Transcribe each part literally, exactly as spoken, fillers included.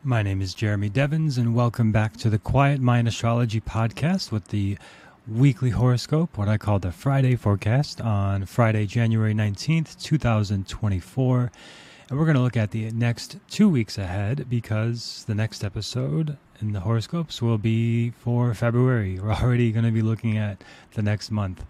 My name is Jeremy Devins, and welcome back to the Quiet Mind Astrology Podcast with the weekly horoscope, what I call the Friday forecast, on Friday, January nineteenth, twenty twenty-four. And we're going to look at the next two weeks ahead because the next episode in the horoscopes will be for February. We're already going to be looking at the next month.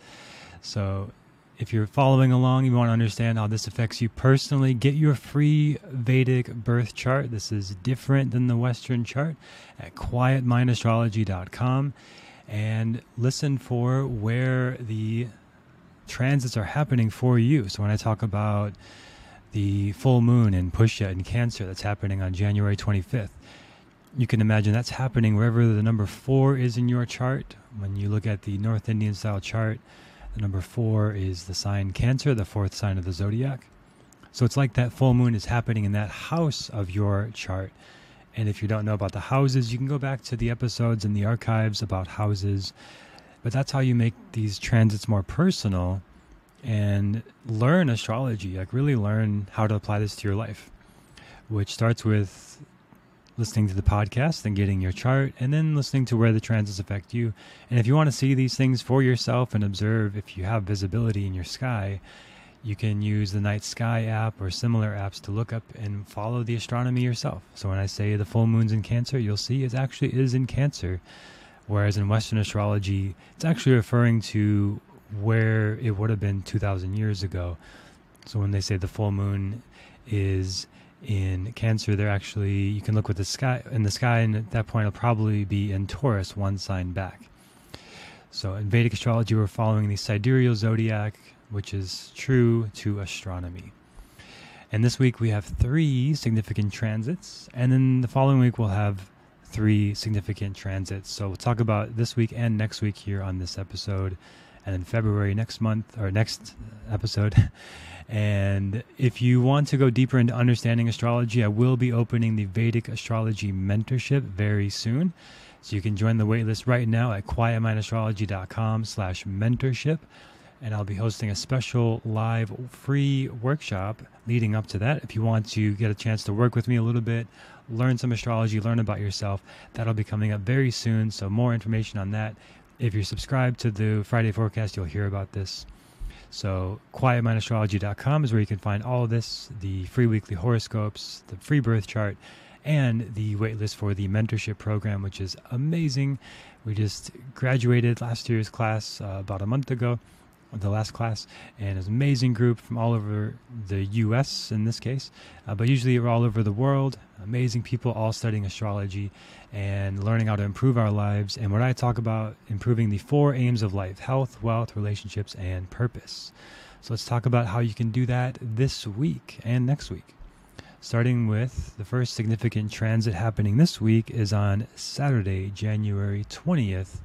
So if you're following along, you want to understand how this affects you personally, get your free Vedic birth chart. This is different than the Western chart at quiet mind astrology dot com, and listen for where the transits are happening for you. So when I talk about the full moon in Pushya in Cancer that's happening on January twenty-fifth, you can imagine that's happening wherever the number four is in your chart. When you look at the North Indian style chart, the number four is the sign Cancer, the fourth sign of the zodiac. So it's like that full moon is happening in that house of your chart. And if you don't know about the houses, you can go back to the episodes in the archives about houses. But that's how you make these transits more personal and learn astrology, like really learn how to apply this to your life, which starts with listening to the podcast and getting your chart, and then listening to where the transits affect you. And if you want to see these things for yourself and observe if you have visibility in your sky, you can use the Night Sky app or similar apps to look up and follow the astronomy yourself. So when I say the full moon's in Cancer, you'll see it actually is in Cancer, whereas in Western astrology, it's actually referring to where it would have been two thousand years ago. So when they say the full moon is in Cancer, they're actually, you can look with the sky in the sky, and at that point it'll probably be in Taurus, one sign back. So in Vedic astrology, we're following the sidereal zodiac, which is true to astronomy. And this week we have three significant transits, and then the following week we'll have three significant transits. So we'll talk about this week and next week here on this episode, and then February next month, or next episode. And if you want to go deeper into understanding astrology, I will be opening the Vedic Astrology Mentorship very soon. So you can join the waitlist right now at quiet mind astrology dot com slash mentorship. And I'll be hosting a special live free workshop leading up to that. If you want to get a chance to work with me a little bit, learn some astrology, learn about yourself, that'll be coming up very soon. So more information on that. If you're subscribed to the Friday forecast, you'll hear about this. So quiet mind astrology dot com is where you can find all of this, the free weekly horoscopes, the free birth chart, and the waitlist for the mentorship program, which is amazing. We just graduated last year's class uh, about a month ago, the last class, and it's an amazing group from all over the U S in this case, uh, but usually we're all over the world. Amazing people all studying astrology and learning how to improve our lives. And what I talk about, improving the four aims of life: health, wealth, relationships, and purpose. So let's talk about how you can do that this week and next week. Starting with the first significant transit happening this week is on Saturday, January twentieth.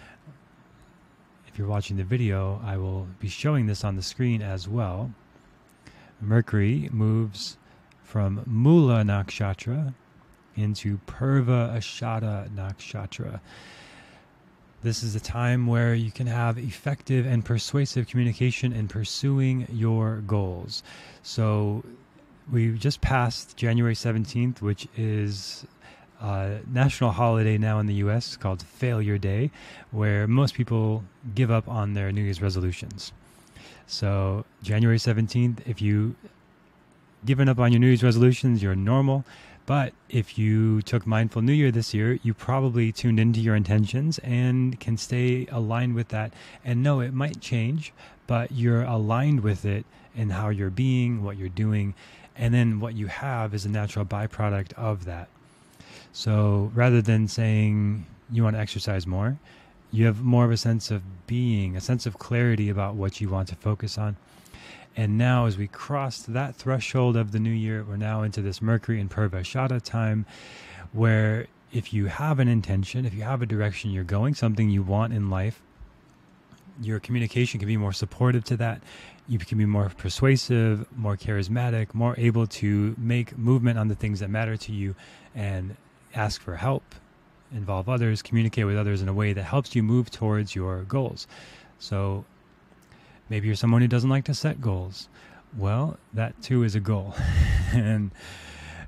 If you're watching the video, I will be showing this on the screen as well. Mercury moves from Mula Nakshatra into Purva Ashada Nakshatra. This is a time where you can have effective and persuasive communication in pursuing your goals. So we just passed January seventeenth, which is a national holiday now in the U S called Failure Day, where most people give up on their New Year's resolutions. So January seventeenth, if you given up on your New Year's resolutions, you're normal. But if you took Mindful New Year this year, you probably tuned into your intentions and can stay aligned with that. And no, it might change, but you're aligned with it in how you're being, what you're doing, and then what you have is a natural byproduct of that. So rather than saying you want to exercise more, you have more of a sense of being, a sense of clarity about what you want to focus on. And now as we crossed that threshold of the new year, we're now into this Mercury and Purvashada time, where if you have an intention, if you have a direction you're going, something you want in life, your communication can be more supportive to that. You can be more persuasive, more charismatic, more able to make movement on the things that matter to you and ask for help, involve others, communicate with others in a way that helps you move towards your goals. So maybe you're someone who doesn't like to set goals. Well, that too is a goal. And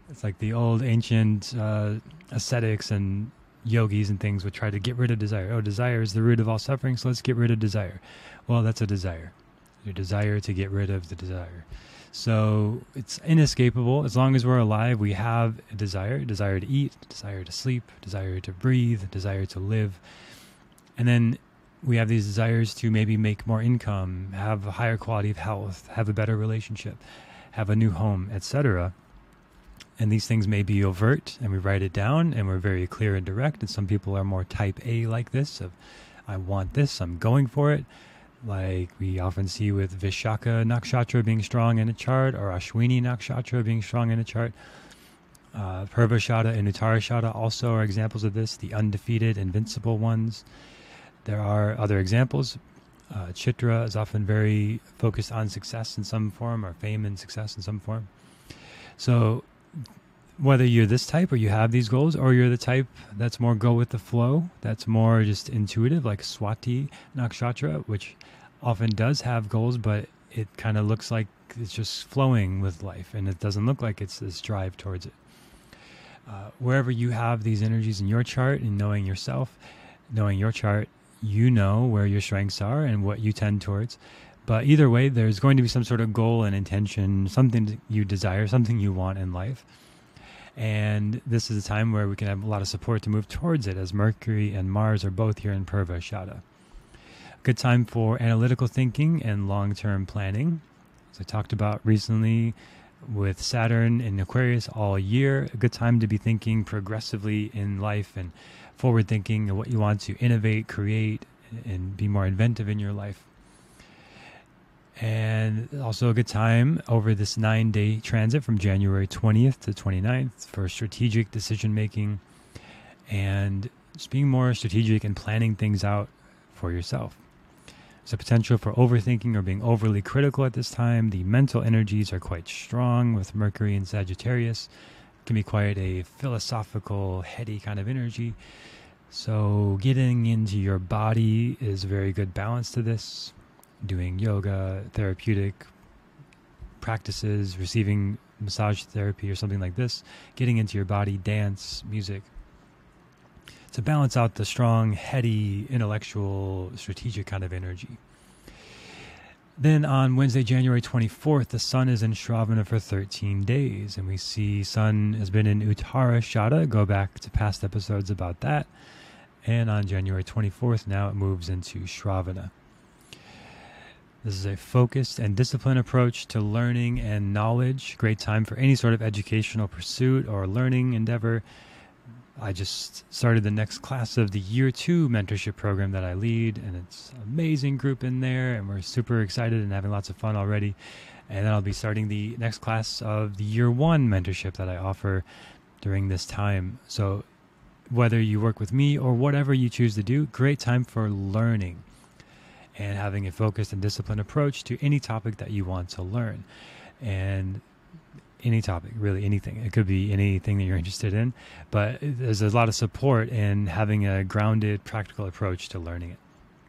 It's like the old ancient uh, ascetics and yogis and things would try to get rid of desire. Oh, desire is the root of all suffering, so let's get rid of desire. Well, that's a desire. Your desire to get rid of the desire. So it's inescapable. As long as we're alive, we have a desire, a desire to eat, a desire to sleep, a desire to breathe, a desire to live. And then we have these desires to maybe make more income, have a higher quality of health, have a better relationship, have a new home, et cetera. And these things may be overt, and we write it down, and we're very clear and direct. And some people are more type A like this, of I want this, I'm going for it. Like we often see with Vishaka Nakshatra being strong in a chart, or Ashwini Nakshatra being strong in a chart. Uh, Purvashada and Uttarashada also are examples of this, the undefeated, invincible ones. There are other examples. Uh, Chitra is often very focused on success in some form, or fame and success in some form. So whether you're this type, or you have these goals, or you're the type that's more go with the flow, that's more just intuitive, like Swati Nakshatra, which often does have goals, but it kind of looks like it's just flowing with life, and it doesn't look like it's this drive towards it. Uh, wherever you have these energies in your chart, and knowing yourself, knowing your chart, you know where your strengths are and what you tend towards. But either way, there's going to be some sort of goal and intention, something you desire, something you want in life. And this is a time where we can have a lot of support to move towards it, as Mercury and Mars are both here in Purvashada. Good time for analytical thinking and long-term planning. As I talked about recently with Saturn in Aquarius all year, a good time to be thinking progressively in life and forward thinking and what you want to innovate, create, and be more inventive in your life. And also a good time over this nine-day transit from January twentieth to twenty-ninth for strategic decision-making and just being more strategic and planning things out for yourself. There's a potential for overthinking or being overly critical at this time. The mental energies are quite strong with Mercury and Sagittarius. It can be quite a philosophical, heady kind of energy. So getting into your body is a very good balance to this. Doing yoga, therapeutic practices, receiving massage therapy or something like this, getting into your body, dance, music, to balance out the strong, heady, intellectual, strategic kind of energy. Then on Wednesday, January twenty-fourth, the sun is in Shravana for thirteen days, and we see sun has been in Uttarashada. Go back to past episodes about that. And on January twenty-fourth, now it moves into Shravana. This is a focused and disciplined approach to learning and knowledge. Great time for any sort of educational pursuit or learning endeavor. I just started the next class of the year two mentorship program that I lead, and it's an amazing group in there, and we're super excited and having lots of fun already. And then I'll be starting the next class of the year one mentorship that I offer during this time. So whether you work with me or whatever you choose to do, great time for learning and having a focused and disciplined approach to any topic that you want to learn. And any topic, really anything. It could be anything that you're interested in, but there's a lot of support in having a grounded, practical approach to learning it.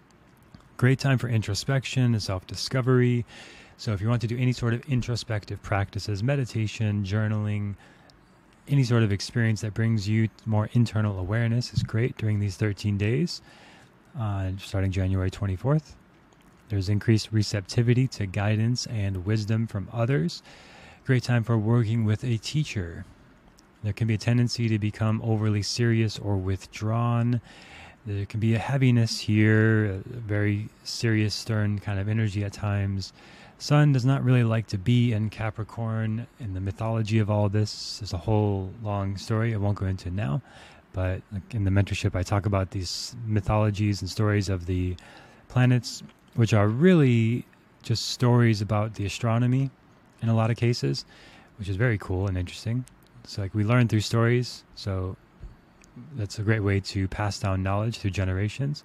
Great time for introspection and self-discovery. So if you want to do any sort of introspective practices, meditation, journaling, any sort of experience that brings you more internal awareness is great during these thirteen days, uh, starting January twenty-fourth. There's increased receptivity to guidance and wisdom from others. Great time for working with a teacher. There can be a tendency to become overly serious or withdrawn. There can be a heaviness here, a very serious, stern kind of energy at times. Sun does not really like to be in Capricorn. In the mythology of all this, there's a whole long story I won't go into now, but in the mentorship I talk about these mythologies and stories of the planets, which are really just stories about the astronomy in a lot of cases, which is very cool and interesting. So like we learn through stories, so that's a great way to pass down knowledge through generations.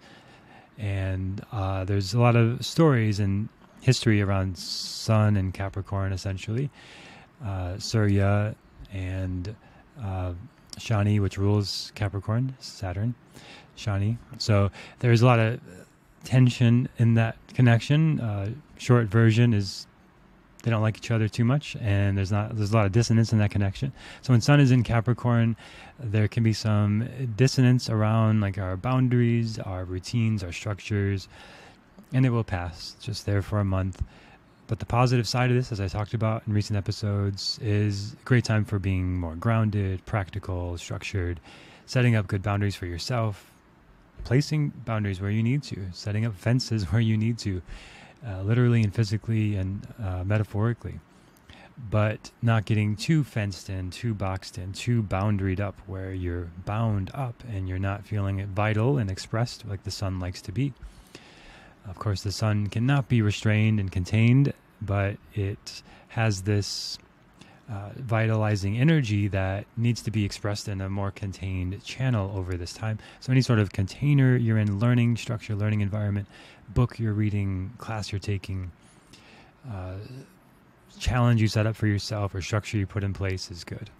And uh, there's a lot of stories and history around Sun and Capricorn, essentially. Uh, Surya and uh, Shani, which rules Capricorn, Saturn, Shani. So there's a lot of tension in that connection. Uh, short version is they don't like each other too much, and there's not there's a lot of dissonance in that connection. So when Sun is in Capricorn, there can be some dissonance around like our boundaries, our routines, our structures, and it will pass. It's just there for a month. But the positive side of this, as I talked about in recent episodes, is a great time for being more grounded, practical, structured, setting up good boundaries for yourself, placing boundaries where you need to, setting up fences where you need to, uh, literally and physically and uh, metaphorically, but not getting too fenced in, too boxed in, too boundaried up where you're bound up and you're not feeling it vital and expressed like the Sun likes to be. Of course, the Sun cannot be restrained and contained, but it has this uh, vitalizing energy that needs to be expressed in a more contained channel over this time. So any sort of container you're in, learning structure, learning environment, book you're reading, class you're taking, uh, challenge you set up for yourself, or structure you put in place is good.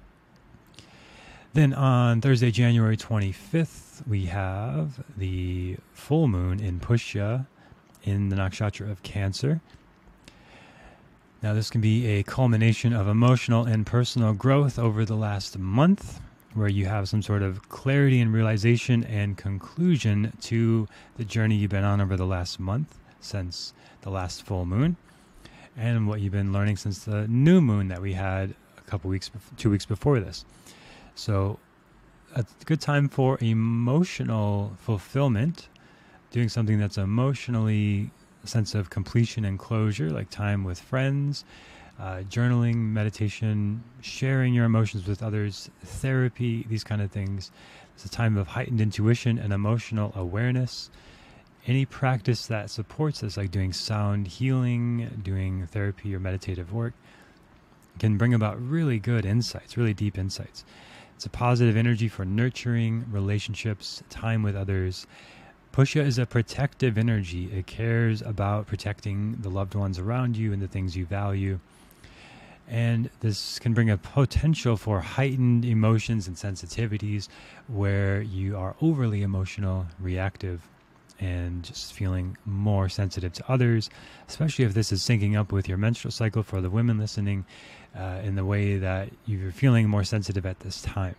Then on Thursday, January twenty-fifth, we have the full moon in Pushya in the nakshatra of Cancer. Now, this can be a culmination of emotional and personal growth over the last month, where you have some sort of clarity and realization and conclusion to the journey you've been on over the last month since the last full moon, and what you've been learning since the new moon that we had a couple weeks, two weeks before this. So a good time for emotional fulfillment, doing something that's emotionally a sense of completion and closure, like time with friends, uh, journaling, meditation, sharing your emotions with others, therapy, these kind of things. It's a time of heightened intuition and emotional awareness. Any practice that supports this, like doing sound healing, doing therapy or meditative work, can bring about really good insights, really deep insights. It's a positive energy for nurturing relationships, time with others. Pushya is a protective energy. It cares about protecting the loved ones around you and the things you value. And this can bring a potential for heightened emotions and sensitivities where you are overly emotional, reactive, and just feeling more sensitive to others, especially if this is syncing up with your menstrual cycle for the women listening, uh, in the way that you're feeling more sensitive at this time.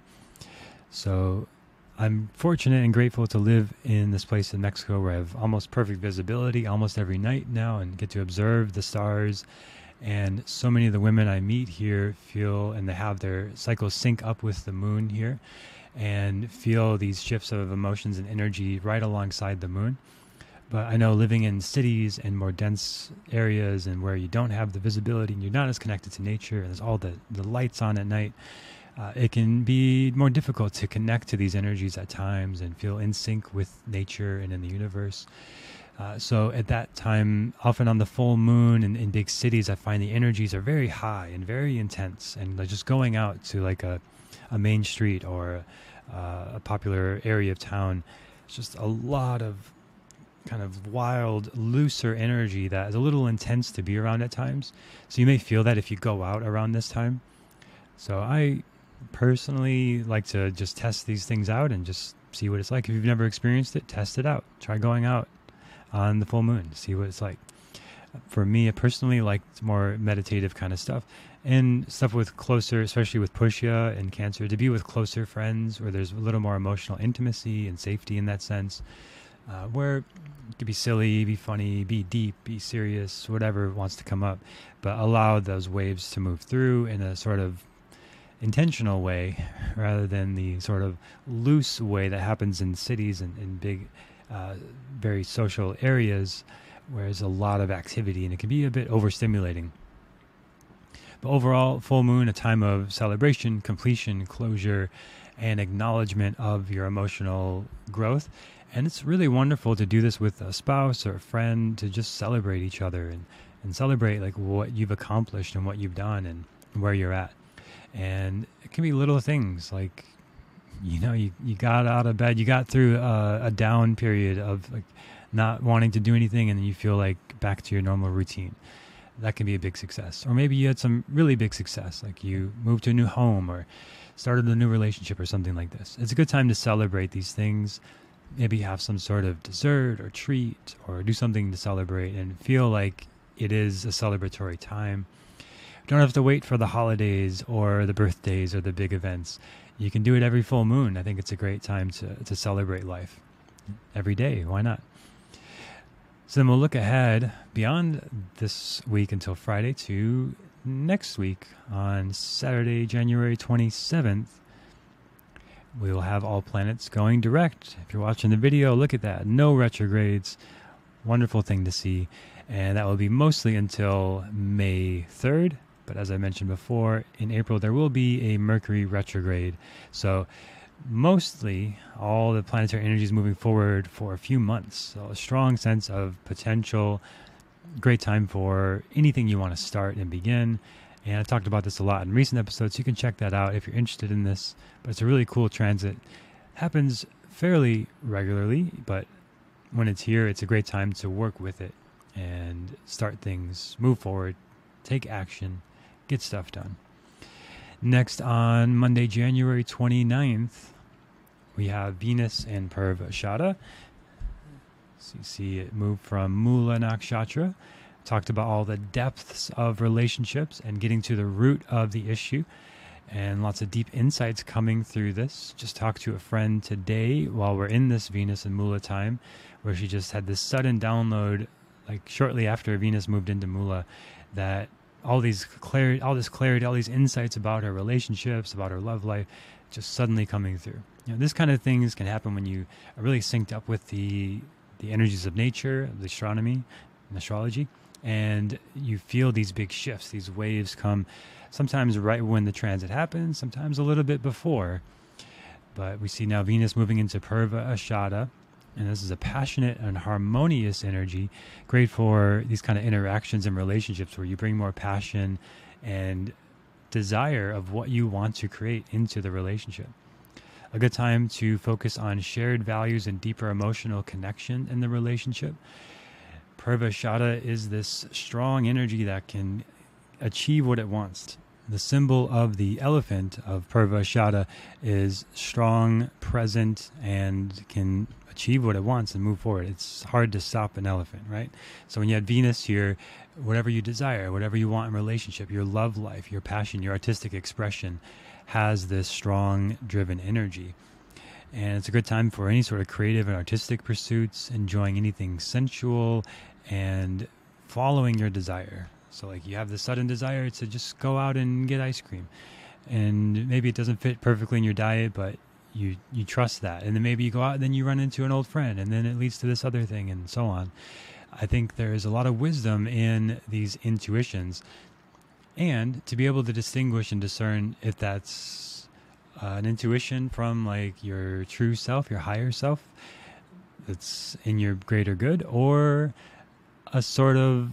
So I'm fortunate and grateful to live in this place in Mexico where I have almost perfect visibility almost every night now and get to observe the stars. And so many of the women I meet here feel, and they have their cycles sync up with the moon here, and feel these shifts of emotions and energy right alongside the moon. But I know living in cities and more dense areas and where you don't have the visibility and you're not as connected to nature and there's all the, the lights on at night, uh, it can be more difficult to connect to these energies at times and feel in sync with nature and in the universe. Uh, so at that time, often on the full moon in, in big cities, I find the energies are very high and very intense. And like just going out to like a, a main street or uh, a popular area of town, it's just a lot of kind of wild, looser energy that is a little intense to be around at times. So you may feel that if you go out around this time. So I personally like to just test these things out and just see what it's like. If you've never experienced it, test it out. Try going out on the full moon, see what it's like. For me, I personally like more meditative kind of stuff and stuff with closer, especially with Pushya and Cancer, to be with closer friends where there's a little more emotional intimacy and safety in that sense, uh, where it could be silly, be funny, be deep, be serious, whatever wants to come up, but allow those waves to move through in a sort of intentional way rather than the sort of loose way that happens in cities and in big Uh, very social areas where there's a lot of activity and it can be a bit overstimulating. But overall, full moon, a time of celebration, completion, closure, and acknowledgement of your emotional growth. And it's really wonderful to do this with a spouse or a friend, to just celebrate each other and, and celebrate like what you've accomplished and what you've done and where you're at. And it can be little things like, you know, you, you got out of bed, you got through a, a down period of like not wanting to do anything, and then you feel like back to your normal routine. That can be a big success. Or maybe you had some really big success, like you moved to a new home or started a new relationship or something like this. It's a good time to celebrate these things. Maybe have some sort of dessert or treat or do something to celebrate and feel like it is a celebratory time. You don't have to wait for the holidays or the birthdays or the big events. You can do it every full moon. I think it's a great time to, to celebrate life. Every day, why not? So then we'll look ahead beyond this week until Friday to next week on Saturday, January twenty-seventh. We will have all planets going direct. If you're watching the video, look at that. No retrogrades. Wonderful thing to see. And that will be mostly until May third. But as I mentioned before, in April there will be a Mercury retrograde. So mostly all the planetary energy is moving forward for a few months. So a strong sense of potential. Great time for anything you want to start and begin. And I talked about this a lot in recent episodes. You can check that out if you're interested in this. But it's a really cool transit. Happens fairly regularly, but when it's here, it's a great time to work with it and start things, move forward, take action, get stuff done. Next, on Monday, January twenty-ninth, we have Venus and Purvashada. So you see it move from Mula Nakshatra. Talked about all the depths of relationships and getting to the root of the issue. And lots of deep insights coming through this. Just talked to a friend today while we're in this Venus and Mula time, where she just had this sudden download, like shortly after Venus moved into Mula, that all these clarity, all this clarity, all these insights about her relationships, about her love life, just suddenly coming through. You know, this kind of things can happen when you are really synced up with the the energies of nature, the astronomy, and astrology, and you feel these big shifts. These waves come sometimes right when the transit happens, sometimes a little bit before. But we see now Venus moving into Purvashada, and this is a passionate and harmonious energy, great for these kind of interactions and relationships where you bring more passion and desire of what you want to create into the relationship. A good time to focus on shared values and deeper emotional connection in the relationship. Purvashada is this strong energy that can achieve what it wants. The symbol of the elephant of Purvashada is strong, present, and can achieve what it wants and move forward. It's hard to stop an elephant, right? So when you have Venus here, whatever you desire, whatever you want in relationship, your love life, your passion, your artistic expression has this strong, driven energy. And it's a good time for any sort of creative and artistic pursuits, enjoying anything sensual and following your desire. So like you have the sudden desire to just go out and get ice cream, and maybe it doesn't fit perfectly in your diet, but you you trust that. And then maybe you go out and then you run into an old friend, and then it leads to this other thing, and so on. I think there's a lot of wisdom in these intuitions, and to be able to distinguish and discern if that's uh, an intuition from like your true self, your higher self, that's in your greater good, or a sort of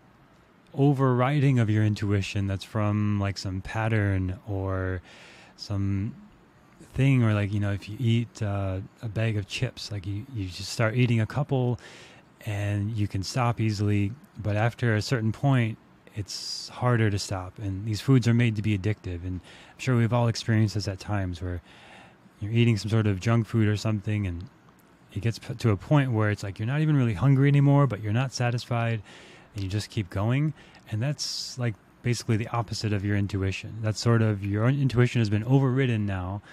overriding of your intuition that's from like some pattern or some thing, or like, you know, if you eat uh, a bag of chips, like you, you just start eating a couple and you can stop easily, but after a certain point it's harder to stop, and these foods are made to be addictive. And I'm sure we've all experienced this at times where you're eating some sort of junk food or something, and it gets to a point where it's like you're not even really hungry anymore, but you're not satisfied, and you just keep going. And that's like basically the opposite of your intuition. That's sort of your own intuition has been overridden now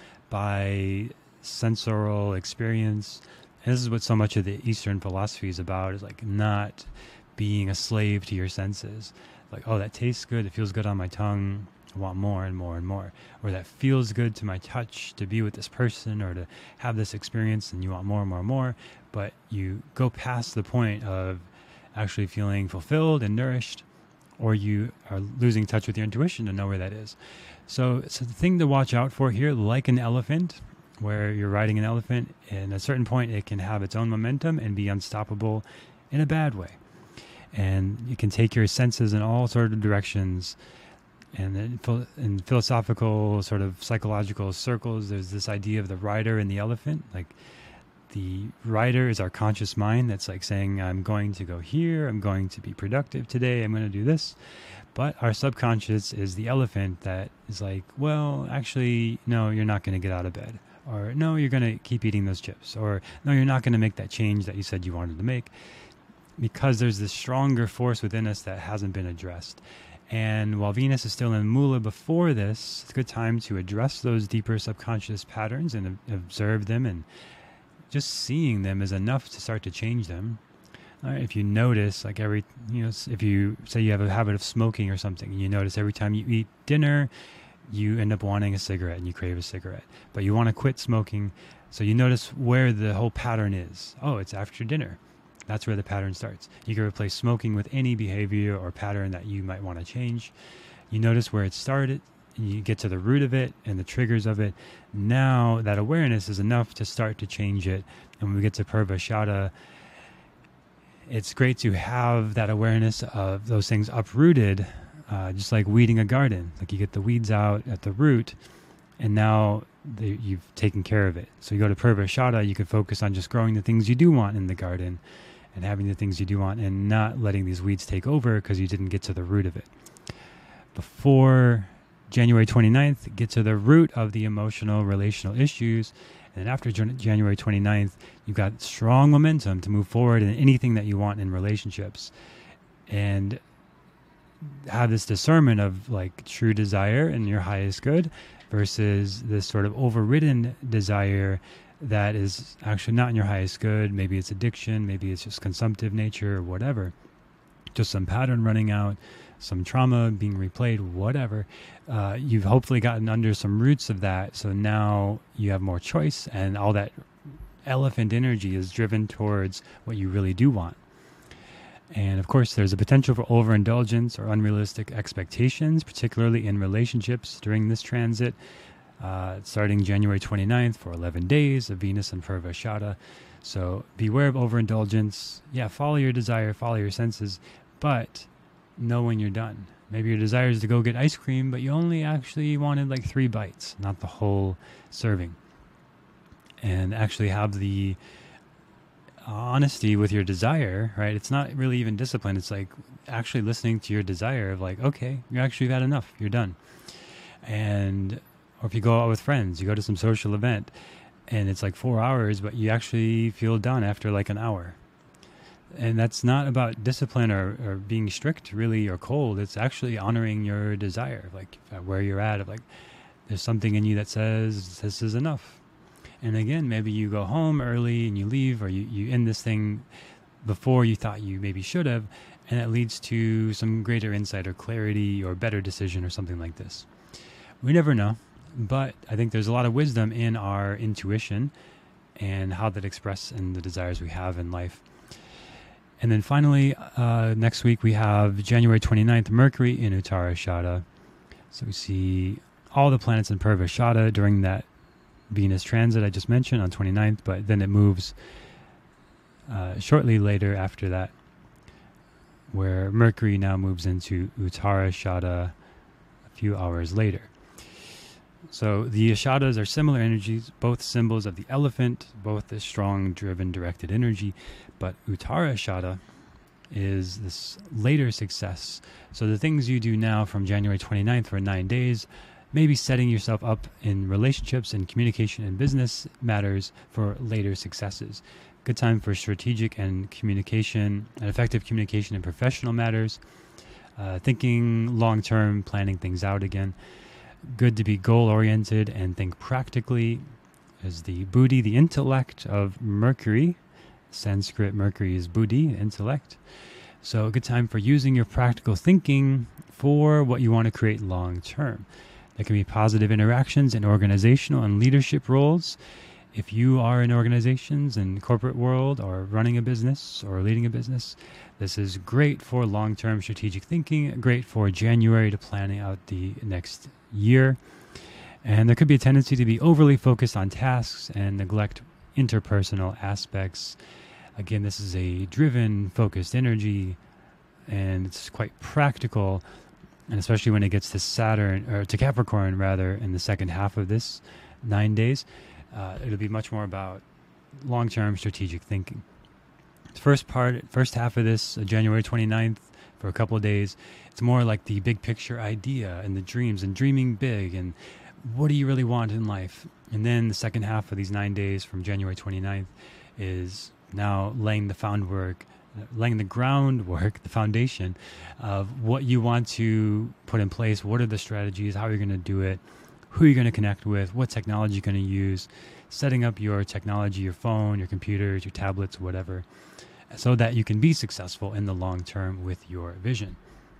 by sensorial experience. And this is what so much of the Eastern philosophy is about, is like not being a slave to your senses. Like, oh, that tastes good, it feels good on my tongue, I want more and more and more. Or that feels good to my touch, to be with this person or to have this experience, and you want more and more and more. But you go past the point of actually feeling fulfilled and nourished, or you are losing touch with your intuition to know where that is. So it's a thing to watch out for here, like an elephant, where you're riding an elephant, and at a certain point it can have its own momentum and be unstoppable in a bad way. And you can take your senses in all sorts of directions. And in, in philosophical, sort of psychological circles, there's this idea of the rider and the elephant. Like, the rider is our conscious mind that's like saying, I'm going to go here, I'm going to be productive today, I'm going to do this. But our subconscious is the elephant that is like, well, actually, no, you're not going to get out of bed. Or no, you're going to keep eating those chips. Or no, you're not going to make that change that you said you wanted to make. because there's this stronger force within us that hasn't been addressed. And while Venus is still in Mula before this, it's a good time to address those deeper subconscious patterns and observe them, and just seeing them is enough to start to change them. Uh, if you notice, like every, you know, if you say you have a habit of smoking or something, and you notice every time you eat dinner, you end up wanting a cigarette and you crave a cigarette, but you want to quit smoking. So you notice where the whole pattern is. Oh, it's after dinner. That's where the pattern starts. You can replace smoking with any behavior or pattern that you might want to change. You notice where it started, and you get to the root of it and the triggers of it. Now that awareness is enough to start to change it. And when we get to Purvashada, it's great to have that awareness of those things uprooted, uh, just like weeding a garden. Like you get the weeds out at the root, and now they, you've taken care of it. So you go to Purvashada, you can focus on just growing the things you do want in the garden, and having the things you do want, and not letting these weeds take over because you didn't get to the root of it. Before January twenty-ninth, get to the root of the emotional, relational issues. And after January twenty-ninth, you've got strong momentum to move forward in anything that you want in relationships. And have this discernment of like true desire and your highest good versus this sort of overridden desire that is actually not in your highest good. Maybe it's addiction, maybe it's just consumptive nature or whatever. Just some pattern running out, some trauma being replayed, whatever. Uh, you've hopefully gotten under some roots of that. So now you have more choice, and all that elephant energy is driven towards what you really do want. And of course, there's a potential for overindulgence or unrealistic expectations, particularly in relationships during this transit. Uh, starting January twenty-ninth for eleven days of Venus and Purvashada. So beware of overindulgence. Yeah, follow your desire, follow your senses, but know when you're done. Maybe your desire is to go get ice cream, but you only actually wanted like three bites, not the whole serving. And actually have the honesty with your desire, right? It's not really even discipline. It's like actually listening to your desire of like, okay, you actually had enough. You're done. And or if you go out with friends, you go to some social event and it's like four hours, but you actually feel done after like an hour. And that's not about discipline or, or being strict really or cold. It's actually honoring your desire, like where you're at, of like there's something in you that says this is enough. And again, maybe you go home early and you leave, or you, you end this thing before you thought you maybe should have, and it leads to some greater insight or clarity or better decision or something like this. We never know. But I think there's a lot of wisdom in our intuition and how that expresses in the desires we have in life. And then finally, uh, next week we have January twenty-ninth, Mercury in Uttarashada. So we see all the planets in Purvashada during that Venus transit I just mentioned on twenty-ninth, but then it moves uh, shortly later after that, where Mercury now moves into Uttarashada a few hours later. So the Ashadas are similar energies, both symbols of the elephant, both the strong, driven, directed energy. But Uttarashada is this later success. So the things you do now from January twenty-ninth for nine days, maybe setting yourself up in relationships and communication and business matters for later successes. Good time for strategic and communication, and effective communication in professional matters. Uh, thinking long-term, planning things out again. Good to be goal-oriented and think practically, as the buddhi, the intellect of Mercury. Sanskrit Mercury is buddhi, intellect. So a good time for using your practical thinking for what you want to create long-term. There can be positive interactions in organizational and leadership roles. If you are in organizations and corporate world, or running a business or leading a business, this is great for long-term strategic thinking, great for January to planning out the next year. And there could be a tendency to be overly focused on tasks and neglect interpersonal aspects. Again, this is a driven, focused energy, and it's quite practical. And especially when it gets to Saturn, or to Capricorn rather, in the second half of this nine days, uh, it'll be much more about long-term strategic thinking. The first part, first half of this, uh, January twenty-ninth, for a couple of days, it's more like the big picture idea and the dreams and dreaming big and what do you really want in life. And then the second half of these nine days from January twenty-ninth is now laying the groundwork laying the groundwork, the foundation of what you want to put in place. What are the strategies? How are you going to do it? Who are you going to connect with? What technology you're going to use? Setting up your technology, your phone, your computers, your tablets, whatever, so that you can be successful in the long term with your vision.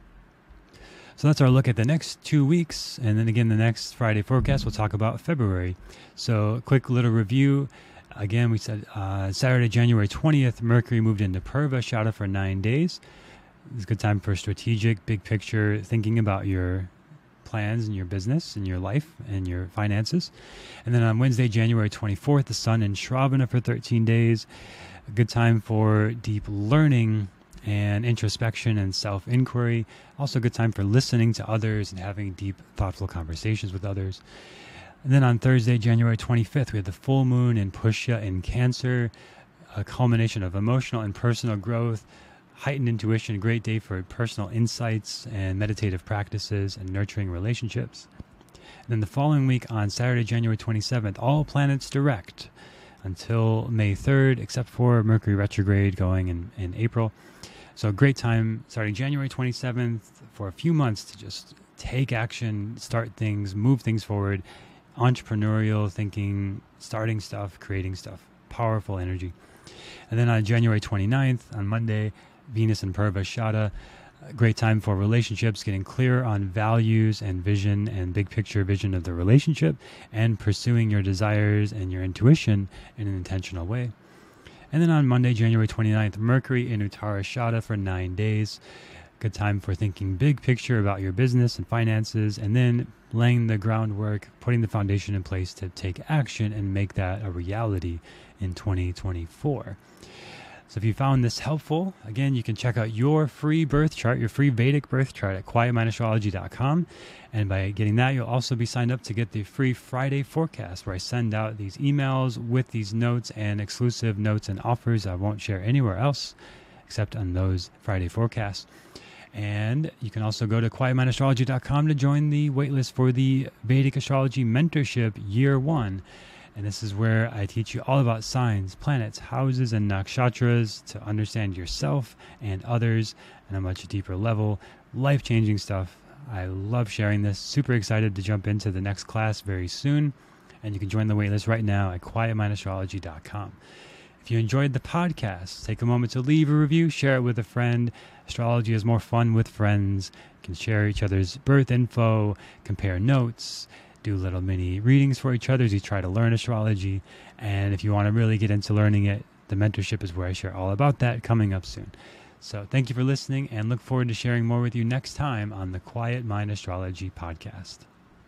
So that's our look at the next two weeks. And then again, the next Friday forecast, we'll talk about February. So a quick little review. Again, we said uh, Saturday, January twentieth, Mercury moved into Purvashada for nine days. It's a good time for strategic, big picture thinking about your plans and your business and your life and your finances. And then on Wednesday, January twenty-fourth, the sun in Shravana for thirteen days. A good time for deep learning and introspection and self-inquiry. Also a good time for listening to others and having deep, thoughtful conversations with others. And then on Thursday, January twenty-fifth, we had the full moon in Pushya in Cancer, a culmination of emotional and personal growth, heightened intuition, a great day for personal insights and meditative practices and nurturing relationships. And then the following week on Saturday, January twenty-seventh, all planets direct until May third, except for Mercury retrograde going in, in April. So a great time starting January twenty-seventh for a few months to just take action, start things, move things forward, entrepreneurial thinking, starting stuff, creating stuff, powerful energy. And then on January twenty-ninth, on Monday, Venus in Purvashada, a great time for relationships, getting clear on values and vision and big picture vision of the relationship and pursuing your desires and your intuition in an intentional way. And then on Monday, January twenty-ninth, Mercury in Uttarashada for nine days. Good time for thinking big picture about your business and finances, and then laying the groundwork, putting the foundation in place to take action and make that a reality in twenty twenty-four. So if you found this helpful, again, you can check out your free birth chart, your free Vedic birth chart at quiet mind astrology dot com. And by getting that, you'll also be signed up to get the free Friday forecast, where I send out these emails with these notes and exclusive notes and offers I won't share anywhere else except on those Friday forecasts. And you can also go to quiet mind astrology dot com to join the waitlist for the Vedic Astrology Mentorship Year one. And this is where I teach you all about signs, planets, houses, and nakshatras to understand yourself and others on a much deeper level. Life-changing stuff. I love sharing this. Super excited to jump into the next class very soon. And you can join the waitlist right now at quiet mind astrology dot com. If you enjoyed the podcast, take a moment to leave a review, share it with a friend. Astrology is more fun with friends. You can share each other's birth info, compare notes, do little mini readings for each other as you try to learn astrology. And if you want to really get into learning it, the mentorship is where I share all about that, coming up soon. So thank you for listening, and look forward to sharing more with you next time on the Quiet Mind Astrology Podcast.